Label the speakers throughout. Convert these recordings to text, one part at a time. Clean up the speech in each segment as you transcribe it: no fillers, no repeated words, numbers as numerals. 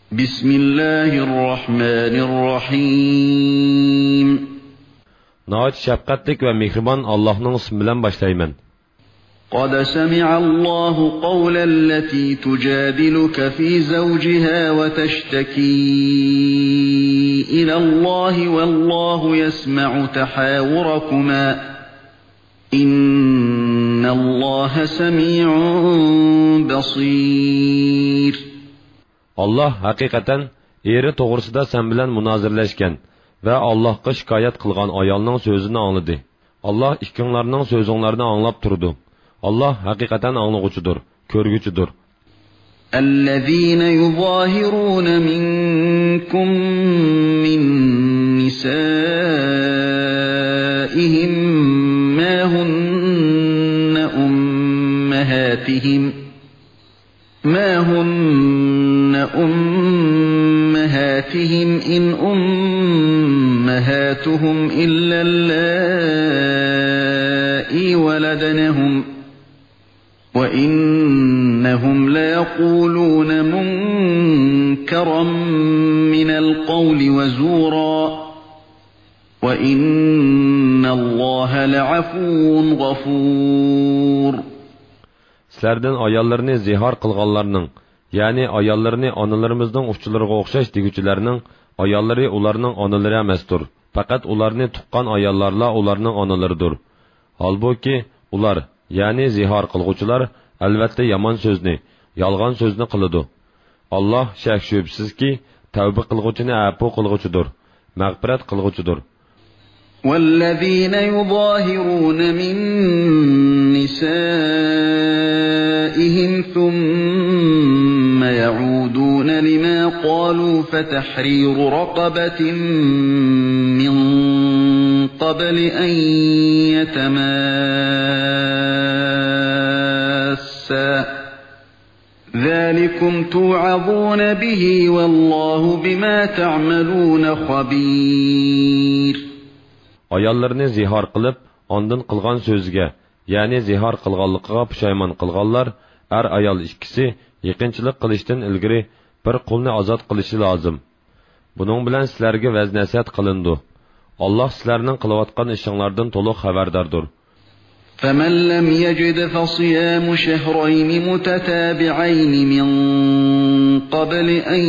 Speaker 1: بسم الله الرحمن الرحيم
Speaker 2: نهايت شفقتlik ve mehriban Allah'ın ismi bilen başlayman.
Speaker 1: قد سمع الله قول التي تجادلك في زوجها وتشتكي إلى الله والله يسمع تحاوركما إن الله سميع بصير.
Speaker 2: Allah hakikaten eri toğrusida sen bilen münazirleşken ve Allah'a şikayet kılgan ayalının sözünü anladı. Allah ikkinlarning sözünlerini anlap turdu. Allah hakikaten anlıqıcıdır, körgücüdür.
Speaker 1: الذين يظاهرون منكم من نسائهم ما هن أمهاتهم إن أمهاتهم إلا اللائي ولدنهم وإنهم ليقولون منكرا من القول وزورا وإن الله لعفو غفور.
Speaker 2: Sizlerden ayallarını zihar kılganlarının, yani ayallarını analarımızdan uççularına okşaş digüçülerinin, ayalları onlarının anaları emestir. Fakat onlarını tukkan ayallarla onlarının analarıdır. Halbuki ular, yani zihar kılgıçılar, elbette yaman sözünü, yalgan sözünü kılıdı. Allah şek şüphesiz ki, tevbe kılgıçını apu kılgıçıdır, mağfiret kılgıçıdır.
Speaker 1: وَالَّذ۪ينَ يُظَاهِرُونَ مِنْ نِسَائِهِمْ ثُمَّ يَعُودُونَ لِمَا قَالُوا فَتَحْرِيرُ رَقَبَةٍ مِّن قَبْلِ أَنْ يَتَمَاسَّا ذَلِكُمْ تُوعَظُونَ بِهِ وَاللّٰهُ بِمَا تَعْمَلُونَ خَبِيرٌ.
Speaker 2: Ayallarını zihar kılıp, ondan kılgan sözüge, yani zihar kılganlıqıga pişayman kılganlar, ayal ikkisi, yaqinchilik qilishdan ilgari bir qulni ozod qilishi lozim. Buning bilan sizlarga vaz nasihat qilindi. Alloh sizlarning qilayotgan ishinglardan to'liq xabardordir.
Speaker 1: فَمَنْ لَمْ يَجِدْ فَصِيَامُ شَهْرَيْنِ مُتَتَابِعَيْنِ مِنْ قَبْلِ أَنْ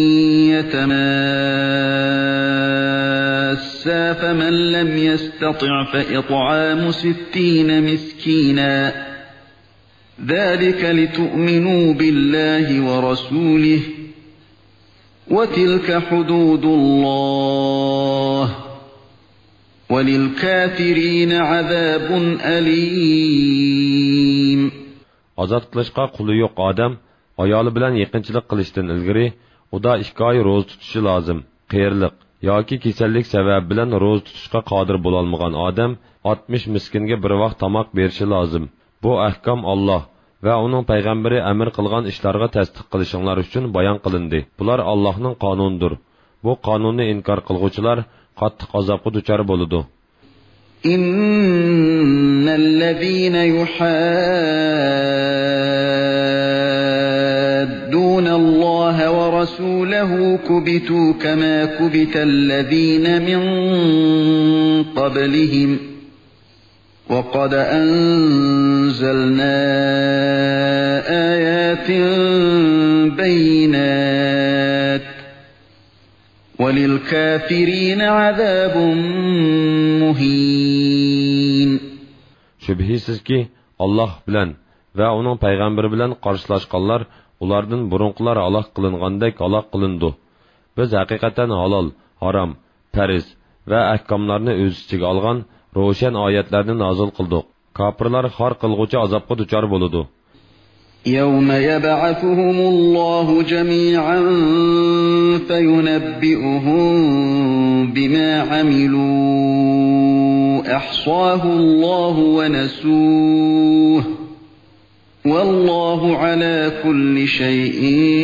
Speaker 1: يَتَمَاسَّا فَمَنْ لَمْ يَسْتَطِعْ فَإِطْعَامُ 60 مِسْكِينًا ذَلِكَ لِتُؤْمِنُوا بِاللَّهِ وَرَسُولِهِ وَتِلْكَ حُدُودُ اللَّهِ وَلِلْكَافِرِينَ عَذَابٌ أَلِيمٌ.
Speaker 2: Azad qilishqa quli yo'q odam ayoli bilan yaqinchilik qilishdan ilgari uda 2 oy ro'za tutishi lozim. Qiyirliq yoki kasallik sababi bilan ro'za tutishga qodir bo'la olmagan odam 60 miskinga bir vaqt tomoq berishi lozim. Bu ahkom Alloh va uning payg'ambari amr qilgan ishlarga tasdiq qilishinglar uchun bayon qilindi. Bular Allohning qonunidir. Bu qonunni inkor qilguvchilar qattiq azobga duchor bo'ladi.
Speaker 1: إِنَّ يُحَادُّونَ اللَّهَ وَرَسُولَهُ كُبِتُوا كَمَا كُبِتَ الَّذِينَ مِنْ قَبْلِهِمْ وَقَدْ أَنْزَلْنَا آيَاتٍ بَيِّنَاتٍ وَلِلْكَافِرِينَ عَذَابٌ مُهِينٌ.
Speaker 2: Şübhisiz ki Allah bilen ve onun peygamberi bilen karşılaşkanlar ulardan burunkular halak kılingandek halak kılındı. Biz hakikaten halal, haram, periz ve ahkamlarını öz içige algan roşen ayetlerini nazil kıldık. Kapırlar har kılgıcı azapkı duçar buludu.
Speaker 1: يَوْمَ يَبْعَثُهُمُ اللَّهُ جَمِيعًا فَيُنَبِّئُهُم بِمَا عَمِلُوا أَحْصَاهُ اللَّهُ وَنَسُوهُ وَاللَّهُ عَلَى كُلِّ شَيْءٍ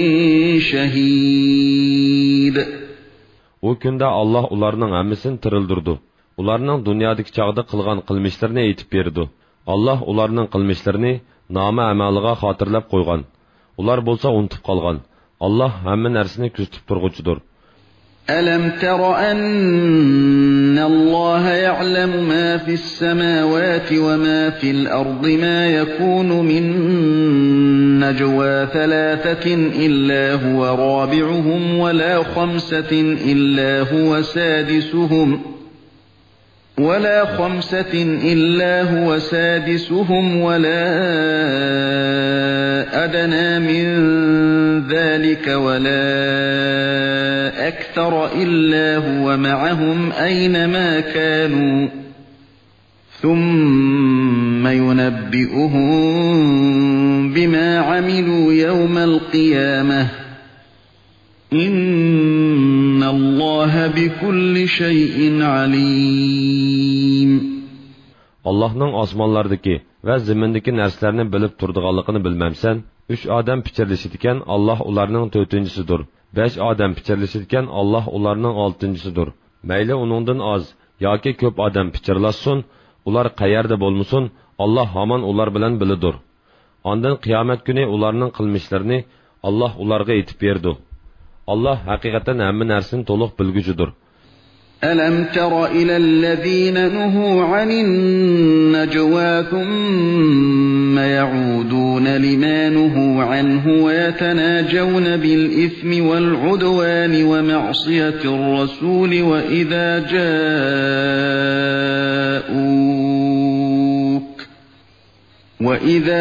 Speaker 1: شَهِيدٌ.
Speaker 2: O günde Allah ularının hamısını tirildirdi. Ularının dünyadaki çağda kılgan kılmışlarını eğitip berdi. Allah ularının kılmışlarını nama amaliga xotirlab qo'ygan. Ular bo'lsa unutib qolgan. Allah hamma narsani kuzatib turg'uchidir.
Speaker 1: ألم تر أن الله يعلم ما في السماوات وما في الأرض ما يكون من نجوى ثلاثة إلا هو رابعهم ولا خمسة إلا هو سادسهم ولا أدنى من ذلك ولا أكثر إلا هو معهم أينما كانوا ثم ينبئهم بما عملوا يوم القيامة إن الله بكل شيء عليم.
Speaker 2: Allah'ның osmonlardagi va zimindagi narsalarni bilib turadiganligini bilmamsan? 3 odam pichirlashadigan Allah ularning 4-chisidir. 5 odam pichirlashadigan Allah ularning 6-chisidir. Mayli uningdan oz yoki ko'p odam pichirlashsin, ular qayerda bo'lmasin, Allah hamon ular bilan bilidir. Ondan qiyomat kuni ularning qilmishlarini Allah ularga aytib berdi. Allah haqiqatan hamma narsani to'liq bilguchidir.
Speaker 1: ألم تر إلى الذين نهوا عن النجوى ثم يعودون لما نهوا عنه ويتناجون بالإثم والعدوان ومعصية الرسول وإذا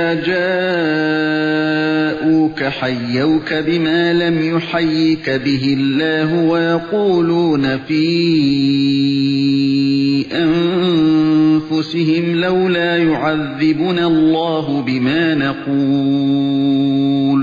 Speaker 1: جاءوك حيوك بما لم يحيك به الله ويقولون في أنفسهم لولا يعذبنا الله بما نقول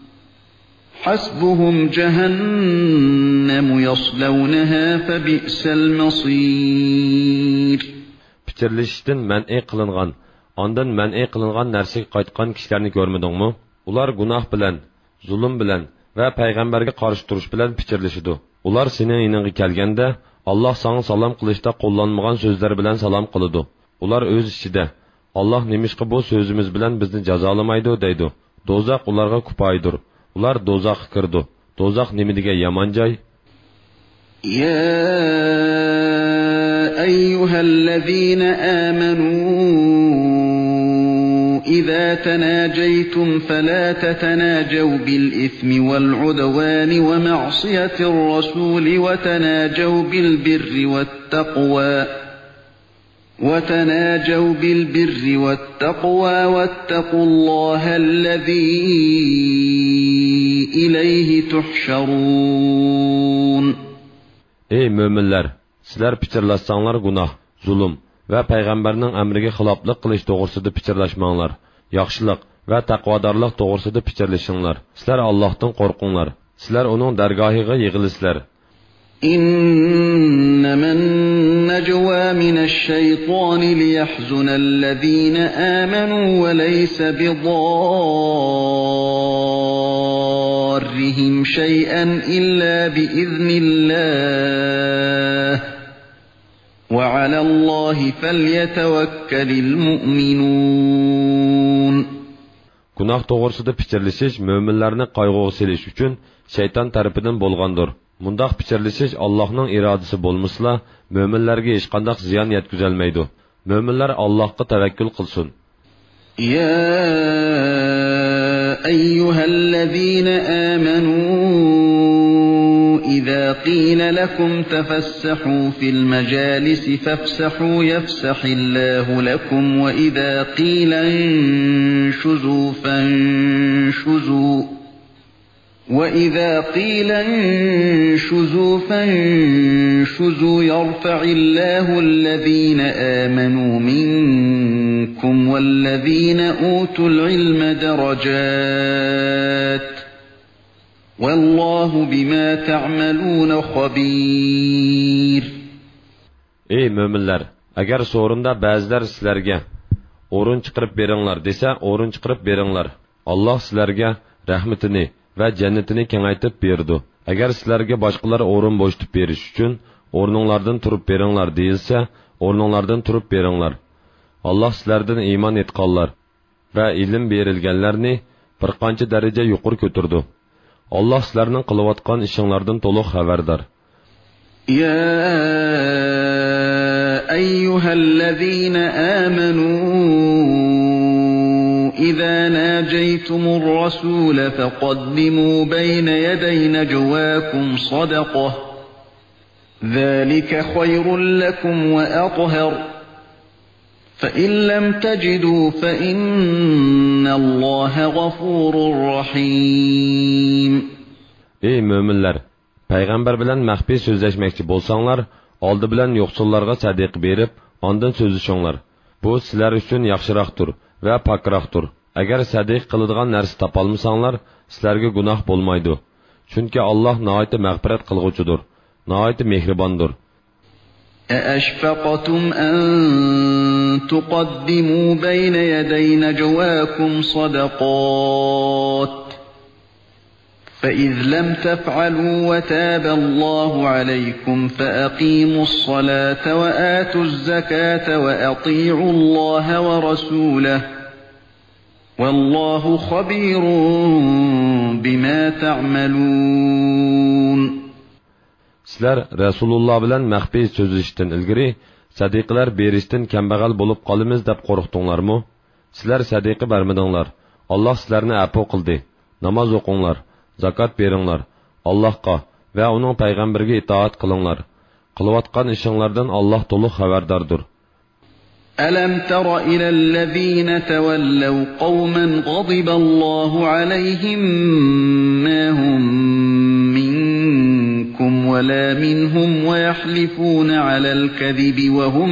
Speaker 1: حسبهم جهنم يصلونها فبئس المصير.
Speaker 2: Pichirlashishdan man'i qilingan, ondan man'i qilingan narsaga qaytgan kishilarni ko'rmadingmi? Ular gunoh bilan, zulm bilan va payg'ambarga qarshi turish bilan pichirlashidi. Ular sening yoningga kelganda, Alloh sana salom qilishda qo'llanmagan so'zlar bilan salom qiladi. Ular o'z ichida, Alloh nimishqa bu so'zimiz bilan bizni jazolamaydi deydi. Do'zax ularga kupoydir. Ular do'zaxga kirdi. Do'zax nima degan yomon joy?
Speaker 1: يا أيها الذين آمنوا إذا تناجيتم فلا تتناجوا بالإثم والعدوان ومعصية الرسول وتناجوا بالبر والتقوى واتقوا الله الذي إليه تحشرون.
Speaker 2: Ey müminler! Sizler pichirlashsanglar gunoh, zulm va payg'ambarning amriga xiloflik qilish to'g'risida pichirlashmanglar. Yaxshilik va taqvodorlik to'g'risida pichirlashinglar. Sizlar Allohdan qo'rqinglar. Sizlar uning dargohiga yig'ilisizlar.
Speaker 1: إنما النجوى من الشيطان ليحزن الذين آمنوا وليس بضارهم شيئا إلا بإذن الله وعلى الله فليتوكل المؤمنون.
Speaker 2: Gunoh to'g'risida pichirlashish mo'minlarni qayg'uga selish uchun shayton tarafidan bo'lgandir. Mundaq pichirlashish Allohning irodasi bo'lmasa, mo'minlarga hech qanday ziyon yetkazolmaydi. Mo'minlar Allohga tavakkul qilsin.
Speaker 1: يا أيها الذين آمنوا إذا قيل لكم تفسحوا في المجالس فافسحوا يفسح الله لكم وإذا قيل انشزوا فانشزوا يرفع الله الذين آمنوا منكم والذين أوتوا العلم درجات والله بما تعملون خبير.
Speaker 2: Ey müminler! Agar sorunda ba'zilar sizlarga o'rin chiqarib beringlar desa, o'rin chiqarib beringlar. Alloh sizlarga rahmatini va jannatini kengaytib berdi. Agar sizlarga boshqalar o'rin bo'shatib berish uchun o'rninglardan turib beringlar deyilsa, o'rninglardan turib beringlar. Alloh sizlardan iymon etganlar va ilm berilganlarni bir qancha daraja yuqori ko'tardi. Allah sizlarning qilayotgan ishinglardan to'liq xabardor.
Speaker 1: يا أيها الذين آمنوا إذا ناجيتم الرسول فقدموا بين يدي نجواكم صدقة ذلك خير لكم وأطهر فإن لم تجدوا فإن الله غفور رحيم.
Speaker 2: Ey müminler! Peygamber bilen məxfi sözləşməkçi bolsanlar, aldı bilen yoxsullarga sadiq berib, ondan sözləşіңlər. Bu sizlər üçün yaxşıraqdır və pakraqdır. Əgər sadiq qılıdığan nərsi tapalmısanlar, sizlərə günah bolmaydı. Çünki Allah nəhayət məğfirət qılğucudur, nəhayət mehribandır.
Speaker 1: أأشفقتم أن تقدموا بين يدي نجواكم صدقات فإذ لم تفعلوا وتاب الله عليكم فأقيموا الصلاة وآتوا الزكاة وأطيعوا الله ورسوله والله خبير بما تعملون.
Speaker 2: Sizlar Rasulullah bilan məxfi sözləşdən ilgiri sadiqlar berishdən kambag'al bo'lib qolamiz deb qo'rqdinglarmi? Sizlar sadiqi bermedinglar. Allah sizlarni afv qildi. Namoz o'qinglar, zakot beringlar. Allohga va uning payg'ambariga itoat qilinglar. Qilayotgan ishinglardan Allah to'liq xabardordir.
Speaker 1: ألم تر إلى الذين تولوا قوما غضب الله عليهم ما هم منكم ولا منهم ويحلفون على الكذب وهم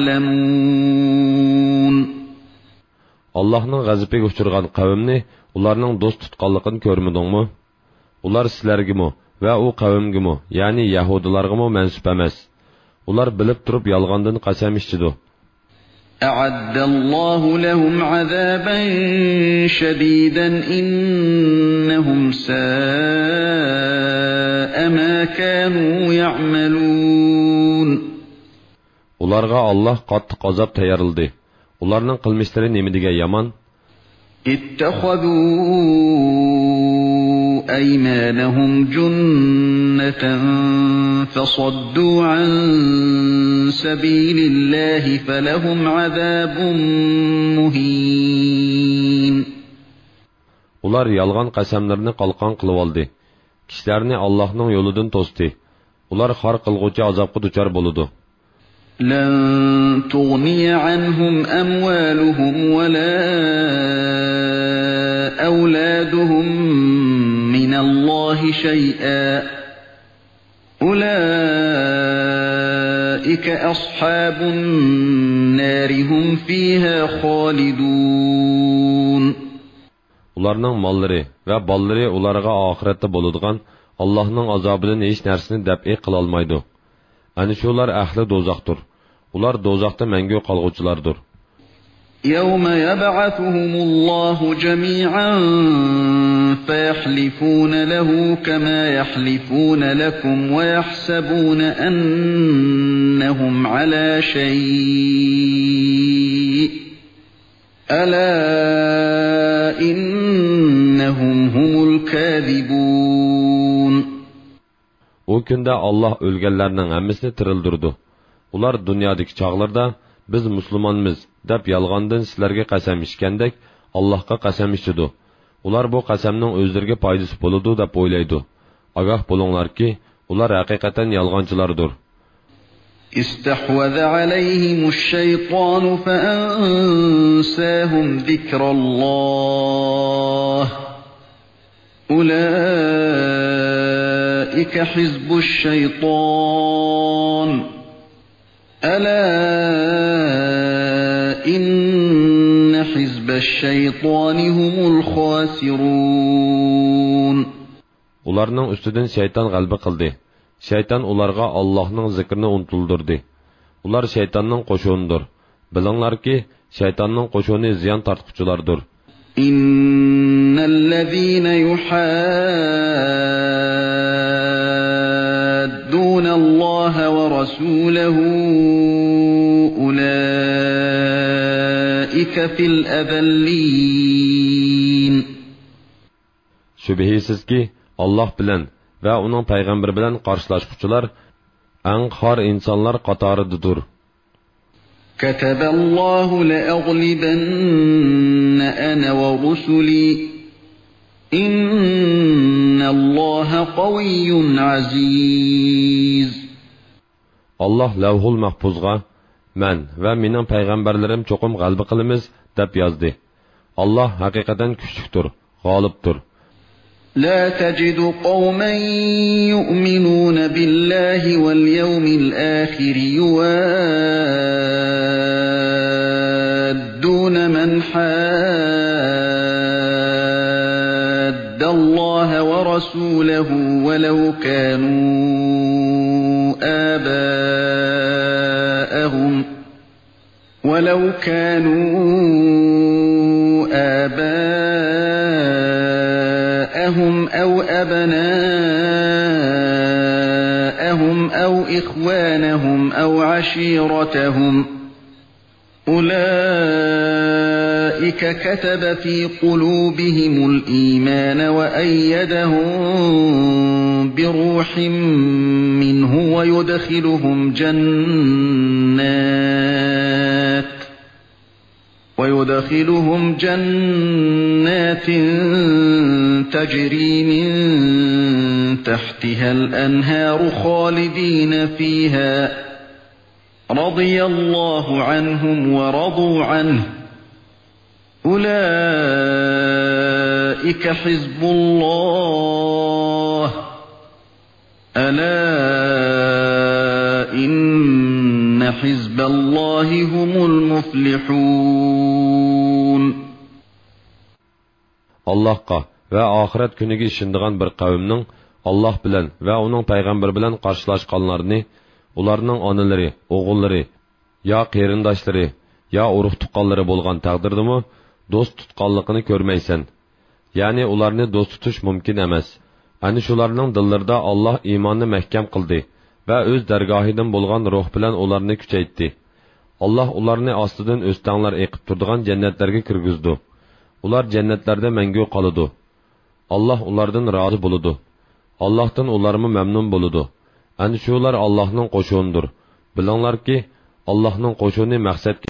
Speaker 1: يعلمون.
Speaker 2: Allah'ın g'azabiga uchirgan qavmni ularning do'st tutganligini ko'rmadingmi? Ular sizlargimi va u qavmgimi, ya'ni yahudilargimi mansub emas. Ular bilib turib yolg'ondan qasam ichdi.
Speaker 1: أعد الله لهم عذابا شديدا إنهم ساء ما كانوا يعملون.
Speaker 2: Ularga Allah qattiq azab tayyorladi. Ularning qilmishlari nima degan yomon?
Speaker 1: اتخذوا أيمانهم جنة فصدوا عن سبيل الله فلهم عذاب مهين.
Speaker 2: Ular yalğan qasamlarını qalqan qılıb aldı. Kişilərini Allah'ın yoludan to'sdi. Ular xar qılğucu azabqa duçar boludu.
Speaker 1: لن تغني عنهم أموالهم ولا أولادهم من الله شيئا أولئك أصحاب النار هم فيها خالدون.
Speaker 2: Ularning mollari va ballari ularga oxiratda bo'ladigan Allohning azobidan hech narsani dab'i qila olmaydi. Ana shular ahli do'zaxdir. Ular do'zaxda mangu qolg'uvchilardir.
Speaker 1: يوم يبعثهم الله جميعا فيحلفون له كما يحلفون لكم ويحسبون أنهم على شيء ألا إنهم هم الكاذبون.
Speaker 2: O kunda Allah ölgənlərinin hamısını tirildirdi. Ular dünyadakı çağlarda biz musulmonmiz deb yolg'ondan sizlarga qasam ichgandek Allohga qasam ichdi. Ular bu qasamning o'zlariga foydasi bo'ladi deb o'ylaydi. Ogoh bo'linglarki, ular haqiqatan yolg'onchilardir.
Speaker 1: استحوذ عليهم الشيطان فأنساهم ذكر الله أولئك حزب الشيطان ألا إن حزب الشيطان هم الخاسرون.
Speaker 2: Ularning ustidan shayton g'alaba qildi. Shayton ularga Allohning zikrini unutildirdi. Ular shaytonning qo'shunidir. Bilinglarki, shaytonning qo'shuni ziyon tortquchilardir.
Speaker 1: إنَّالَّذِينَ يُحَادُّونَ اللَّهَ وَرَسُولَهُ أُولَئِكَ فِي الْأَذَلِّينَ.
Speaker 2: Şübihisiz ki Allah bilan va uning payg'ambari bilan qarshilashuvchilar eng xor insonlar qatoridadir.
Speaker 1: كتب الله لأغلبن أنا ورسلي إن الله قوي عزيز.
Speaker 2: Allah lavhul mahfuzga men va mening payg'ambarlarim cho'qim g'alaba qilamiz deb yozdi. Allah haqiqatan kuchlidir, g'olibdir.
Speaker 1: لا تجد قوما يؤمنون بالله واليوم الآخر يوادون من حاد الله ورسوله ولو كانوا آباءهم أو أبناءهم أو إخوانهم أو عشيرتهم أولئك كتب في قلوبهم الإيمان وأيدهم بروح منه ويدخلهم جنات تجري من تحتها الأنهار خالدين فيها رضي الله عنهم ورضوا عنه أولئك حزب الله ألا إن حزب الله هم المفلحون.
Speaker 2: Allahqa va oxirat kuniga ishonadigan bir qavmning Allah bilan va uning payg'ambari bilan qarshilashganlarni ularning onalari, o'g'illari, yo qarindoshlari, yo urug' tuqqanlari bo'lgan taqdirdimi do'st tutganligini ko'rmaysan. Ya'ni ularni do'st tutish mumkin emas. Ani shularning dillarida Allah iymonni mahkam qildi va o'z dargohidan bo'lgan ruh bilan ularni kuchaytdi. Allah ularni ostidan o'stanglar eqib turadigan jannatlarga kirgizdi. Ular jannatlarda mangu qoladi. Allah ulardan rozi bo'ladi. Allohdan ularmi mamnun bo'ladi. Ani shular Allohning qo'shunidir. Bilinglarki, Allohning qo'shuni maqsadga